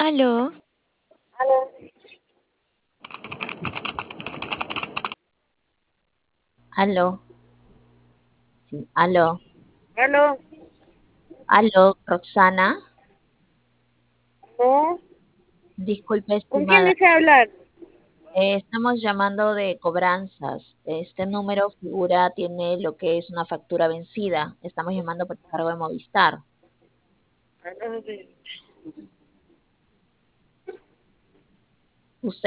Aló, Aló, Aló, sí, aló, aló, aló, Roxana. no, Disculpe, ¿con quién estimada. desea hablar? Estamos llamando de cobranzas. Este número figura, tiene lo que es una factura vencida. Estamos llamando por el cargo de Movistar. Ah, no, sí. Usted